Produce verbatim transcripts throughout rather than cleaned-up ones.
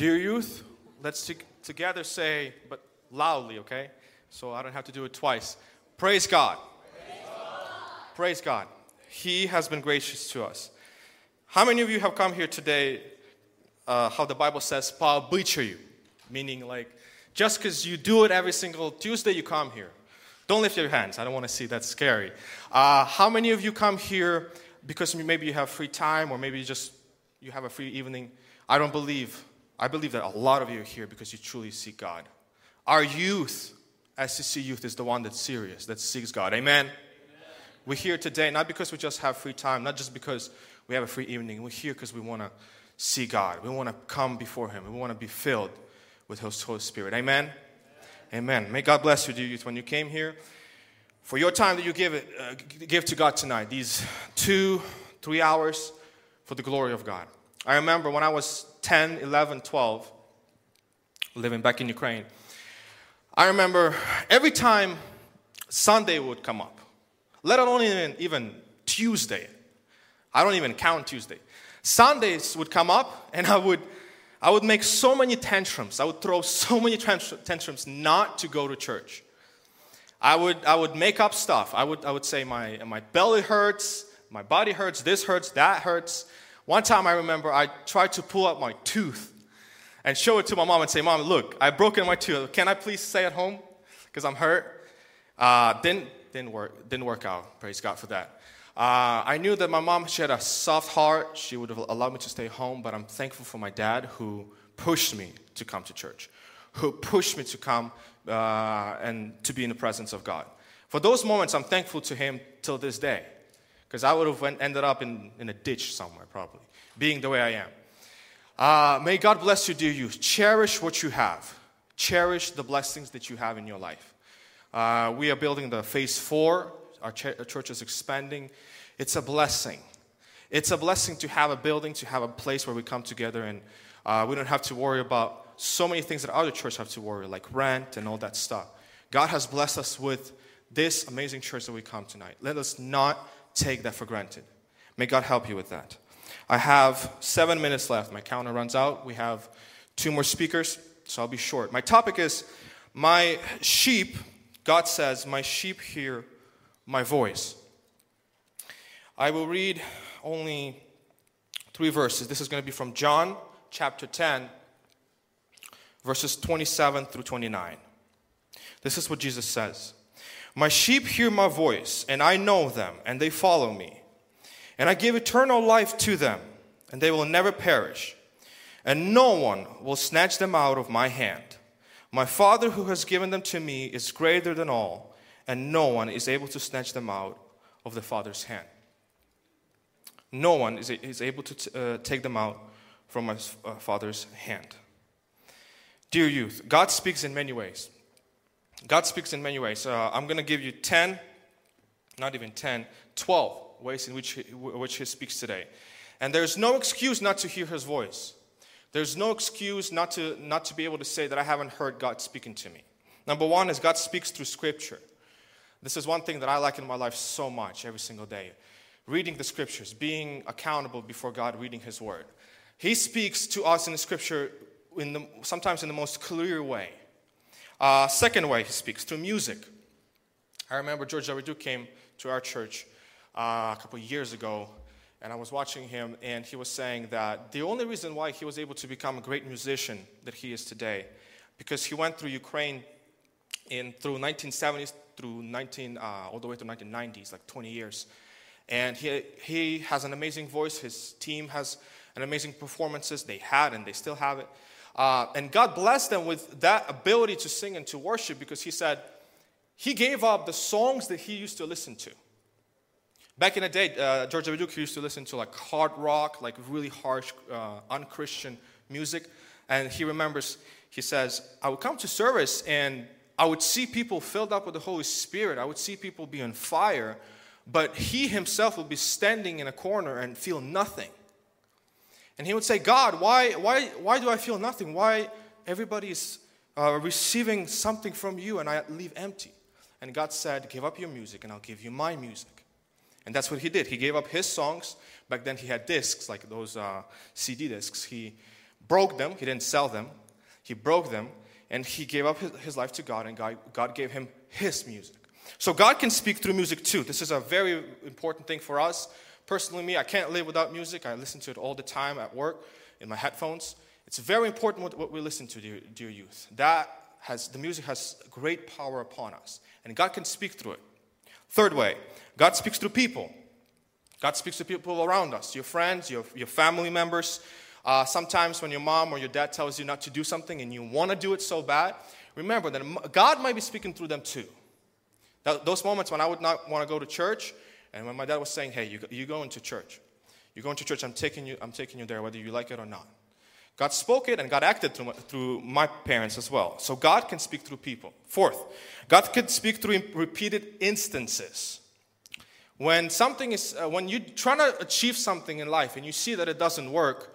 Dear youth, let's t- together say, but loudly, okay? So I don't have to do it twice. Praise God. Praise God. Praise God. He has been gracious to us. How many of you have come here today, uh, how the Bible says, пообычаю, meaning like, just because you do it every single Tuesday, you come here. Don't lift your hands. I don't want to see. That's scary. Uh, how many of you come here because maybe you have free time or maybe you just you have a free evening? I don't believe. I believe that a lot of you are here because you truly seek God. Our youth, S C C youth, is the one that's serious, that seeks God. Amen? Amen. We're here today not because we just have free time, not just because we have a free evening. We're here because we want to see God. We want to come before Him. We want to be filled with His Holy Spirit. Amen? Amen. Amen. May God bless you, dear youth, when you came here. For your time that you give it, uh, give to God tonight, these two, three hours for the glory of God. I remember when I was ten, eleven, twelve, living back in Ukraine, I remember every time Sunday would come up, let alone even, even Tuesday. I don't even count Tuesday. Sundays would come up and I would I would make so many tantrums. I would throw so many tantrums not to go to church. I would I would make up stuff. I would I would say my my belly hurts, my body hurts, this hurts, that hurts. One time I remember I tried to pull out my tooth and show it to my mom and say, "Mom, look, I've broken my tooth. Can I please stay at home because I'm hurt?" Uh, didn't didn't work didn't work out. Praise God for that. Uh, I knew that my mom, she had a soft heart. She would have allowed me to stay home, but I'm thankful for my dad who pushed me to come to church, who pushed me to come uh, and to be in the presence of God. For those moments, I'm thankful to him till this day, because I would have went, ended up in, in a ditch somewhere probably, being the way I am. Uh, may God bless you, dear youth. Cherish what you have. Cherish the blessings that you have in your life. Uh, we are building the phase four. Our, ch- our church is expanding. It's a blessing. It's a blessing to have a building, to have a place where we come together and uh, we don't have to worry about so many things that other churches have to worry, like rent and all that stuff. God has blessed us with this amazing church that we come tonight. Let us not take that for granted. May God help you with that. I have seven minutes left. My counter runs out. We have two more speakers, so I'll be short. My topic is, my sheep, God says, my sheep hear my voice. I will read only three verses. This is going to be from John chapter ten, verses twenty-seven through twenty-nine. This is what Jesus says. My sheep hear my voice, and I know them, and they follow me. And I give eternal life to them, and they will never perish. And no one will snatch them out of my hand. My Father who has given them to me is greater than all, and no one is able to snatch them out of the Father's hand. No one is, is able to t- uh, take them out from my uh, Father's hand. Dear youth, God speaks in many ways. God speaks in many ways. Uh, I'm going to give you ten, not even ten, twelve ways in which he, which he speaks today. And there's no excuse not to hear his voice. There's no excuse not to, not to be able to say that I haven't heard God speaking to me. Number one is God speaks through Scripture. This is one thing that I like in my life so much every single day. Reading the Scriptures, being accountable before God, reading His Word. He speaks to us in the Scripture in the, sometimes in the most clear way. Uh, second way He speaks, through music. I remember George W. Duke came to our church uh, a couple of years ago, and I was watching him, and he was saying that the only reason why he was able to become a great musician that he is today, because he went through Ukraine in through nineteen seventies through nineteen uh, all the way to nineteen nineties, like twenty years, and he he has an amazing voice. His team has an amazing performances. They had and they still have it, uh, and God blessed them with that ability to sing and to worship, because he said he gave up the songs that he used to listen to. Back in the day, uh, George W. Duke used to listen to like hard rock, like really harsh, uh, unchristian music, and he remembers. He says, I would come to service and I would see people filled up with the Holy Spirit. I would see people be on fire, but he himself would be standing in a corner and feel nothing. And he would say, God, why, why, why do I feel nothing? Why everybody is uh, receiving something from you and I leave empty? And God said, give up your music and I'll give you my music. And that's what he did. He gave up his songs. Back then he had discs, like those uh, C D discs. He broke them. He didn't sell them. He broke them, and he gave up his, his life to God, and God, God gave him his music. So God can speak through music too. This is a very important thing for us. Personally, me, I can't live without music. I listen to it all the time at work, in my headphones. It's very important what, what we listen to, dear, dear youth. That has, the music has great power upon us, and God can speak through it. Third way, God speaks through people. God speaks to people around us, your friends, your, your family members. Uh, sometimes when your mom or your dad tells you not to do something and you want to do it so bad, remember that God might be speaking through them too. That, those moments when I would not want to go to church, and when my dad was saying, hey, you, you go into church. You're going to church, I'm taking you, I'm taking you there, whether you like it or not. God spoke it, and God acted through my, through my parents as well. So God can speak through people. Fourth, God can speak through repeated instances. When something is, uh, when you're trying to achieve something in life and you see that it doesn't work,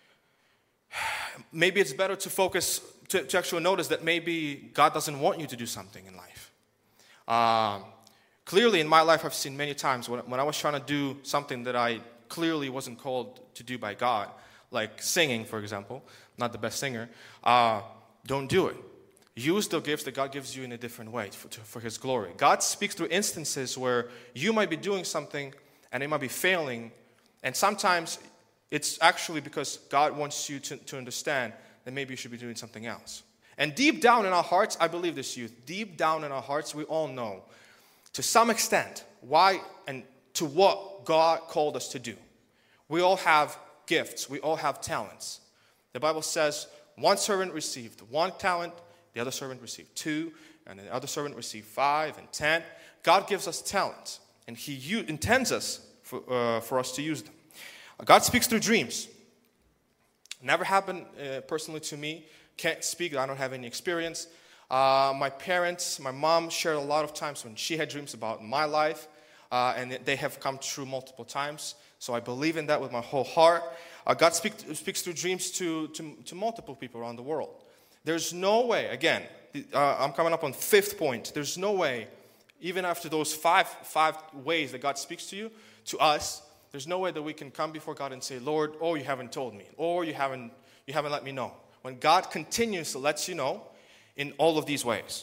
maybe it's better to focus, to, to actually notice that maybe God doesn't want you to do something in life. Um, clearly in my life, I've seen many times when, when I was trying to do something that I clearly wasn't called to do by God, like singing, for example, not the best singer, uh, don't do it. Use the gifts that God gives you in a different way for, to, for His glory. God speaks through instances where you might be doing something and it might be failing, and sometimes it's actually because God wants you to, to understand that maybe you should be doing something else. And deep down in our hearts, I believe this, youth, deep down in our hearts, we all know, to some extent, why and to what God called us to do. We all have gifts. We all have talents. The Bible says one servant received one talent, the other servant received two, and the other servant received five and ten. God gives us talents, and He u- intends us for, uh, for us to use them. God speaks through dreams. Never happened uh, personally to me. Can't speak. I don't have any experience. Uh, my parents, my mom shared a lot of times when she had dreams about my life, uh, and they have come true multiple times. So I believe in that with my whole heart. Uh, God speak, speaks through dreams to, to, to multiple people around the world. There's no way, again, uh, I'm coming up on fifth point. There's no way, even after those five, five ways that God speaks to you, to us, there's no way that we can come before God and say, Lord, oh, you haven't told me, or you haven't, you haven't let me know. When God continues to let you know in all of these ways.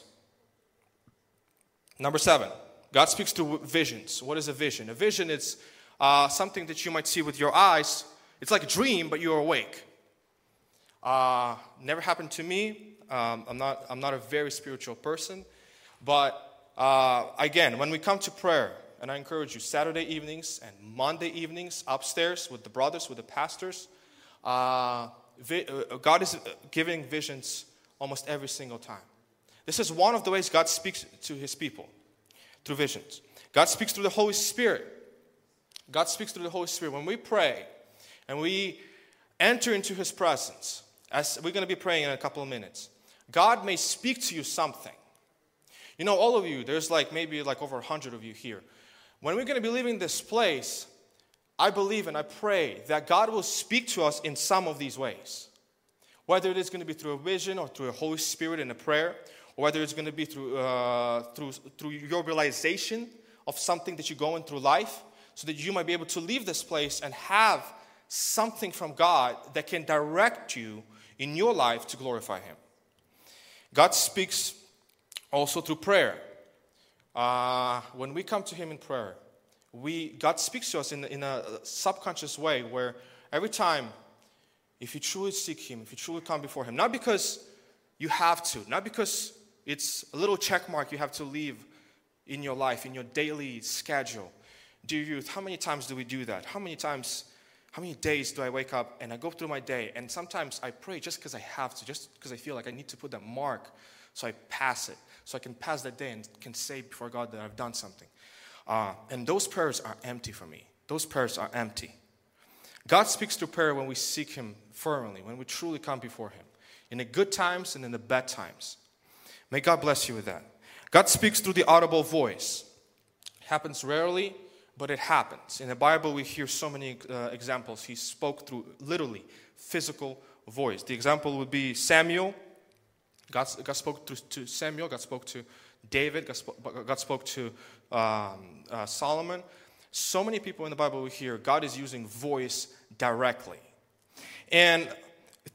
Number seven, God speaks through visions. What is a vision? A vision is uh, something that you might see with your eyes. It's like a dream, but you're awake. Uh, never happened to me. Um, I'm not. I'm not a very spiritual person, but uh, again, when we come to prayer, and I encourage you, Saturday evenings and Monday evenings upstairs with the brothers, with the pastors, uh, vi- uh, God is giving visions almost every single time. This is one of the ways God speaks to His people, through visions. God speaks through the Holy Spirit. God speaks through the Holy Spirit. When we pray and we enter into His presence, as we're going to be praying in a couple of minutes, God may speak to you something. You know, all of you, there's like maybe like over a hundred of you here. When we're going to be leaving this place, I believe and I pray that God will speak to us in some of these ways. Whether it is going to be through a vision or through a Holy Spirit in a prayer, or whether it's going to be through, uh, through, through your realization of something that you're going through life, so that you might be able to leave this place and have something from God that can direct you in your life to glorify Him. God speaks also through prayer. Uh, when we come to Him in prayer, we God speaks to us in, in a subconscious way where every time, if you truly seek Him, if you truly come before Him, not because you have to, not because it's a little check mark you have to leave in your life, in your daily schedule. Dear youth, how many times do we do that? How many times, how many days do I wake up and I go through my day, and sometimes I pray just because I have to, just because I feel like I need to put that mark so I pass it, so I can pass that day and can say before God that I've done something. Uh, and those prayers are empty for me. Those prayers are empty. God speaks through prayer when we seek Him fervently, when we truly come before Him, in the good times and in the bad times. May God bless you with that. God speaks through the audible voice. It happens rarely, but it happens. In the Bible, we hear so many uh, examples. He spoke through literally physical voice. The example would be Samuel. God, God spoke to, to Samuel. God spoke to David. God spoke, God spoke to um, uh, Solomon. So many people in the Bible we hear God is using voice directly. And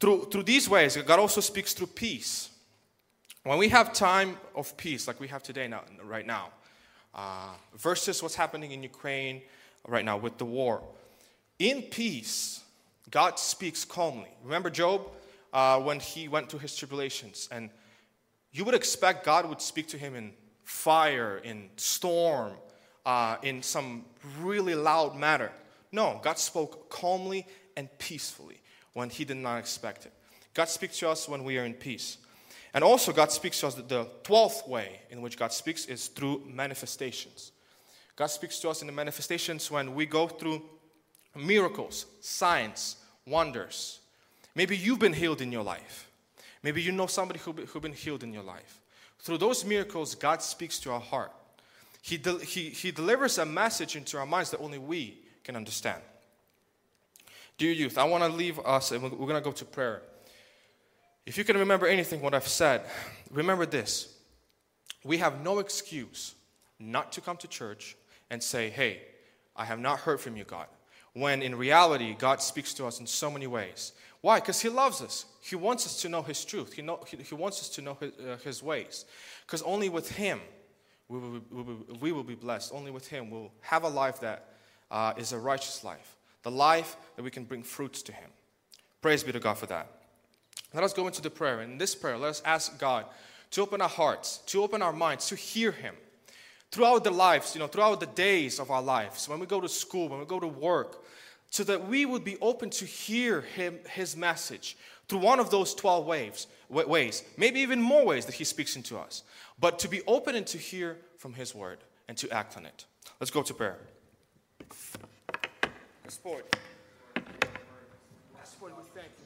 through, through these ways, God also speaks through peace. When we have time of peace, like we have today, now, right now, uh, versus what's happening in Ukraine right now with the war, in peace, God speaks calmly. Remember Job, uh, when he went through his tribulations, and you would expect God would speak to him in fire, in storm, uh, in some really loud manner. No, God spoke calmly and peacefully when he did not expect it. God speaks to us when we are in peace. And also God speaks to us, the twelfth way in which God speaks is through manifestations. God speaks to us in the manifestations when we go through miracles, signs, wonders. Maybe you've been healed in your life. Maybe you know somebody who who's been healed in your life. Through those miracles, God speaks to our heart. He, de- he, he delivers a message into our minds that only we can understand. Dear youth, I want to leave us, and we're going to go to prayer. If you can remember anything what I've said, remember this. We have no excuse not to come to church and say, hey, I have not heard from you, God. When in reality, God speaks to us in so many ways. Why? Because he loves us. He wants us to know his truth. He, know, he, he wants us to know his, uh, his ways. Because only with him we will, be, we, will, we will be blessed. Only with him we'll have a life that uh, is a righteous life. The life that we can bring fruits to him. Praise be to God for that. Let us go into the prayer. And in this prayer, let us ask God to open our hearts, to open our minds, to hear him. Throughout the lives, you know, throughout the days of our lives, when we go to school, when we go to work, so that we would be open to hear him, his message through one of those twelve waves, ways, maybe even more ways that he speaks into us, but to be open and to hear from his word and to act on it. Let's go to prayer. Господь.